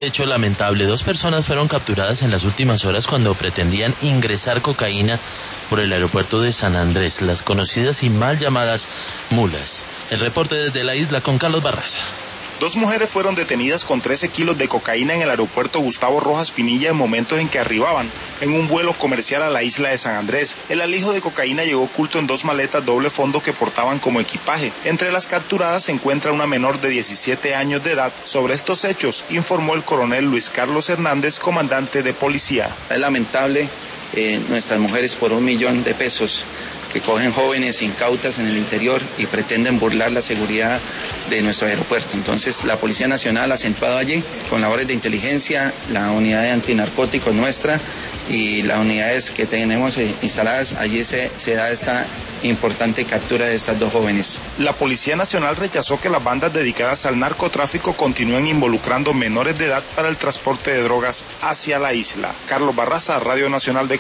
Hecho lamentable, 2 personas fueron capturadas en las últimas horas cuando pretendían ingresar cocaína por el aeropuerto de San Andrés, las conocidas y mal llamadas mulas. El reporte desde la isla con Carlos Barraza. 2 mujeres fueron detenidas con 13 kilos de cocaína en el aeropuerto Gustavo Rojas Pinilla en momentos en que arribaban en un vuelo comercial a la isla de San Andrés. El alijo de cocaína llegó oculto en 2 maletas doble fondo que portaban como equipaje. Entre las capturadas se encuentra una menor de 17 años de edad. Sobre estos hechos informó el coronel Luis Carlos Hernández, comandante de policía. Es lamentable nuestras mujeres por $1 millón que cogen jóvenes incautas en el interior y pretenden burlar la seguridad de nuestro aeropuerto. Entonces, la Policía Nacional ha acentuado allí con labores de inteligencia, la unidad de antinarcóticos nuestra y las unidades que tenemos instaladas, allí se da esta importante captura de estas 2 jóvenes. La Policía Nacional rechazó que las bandas dedicadas al narcotráfico continúen involucrando menores de edad para el transporte de drogas hacia la isla. Carlos Barraza, Radio Nacional de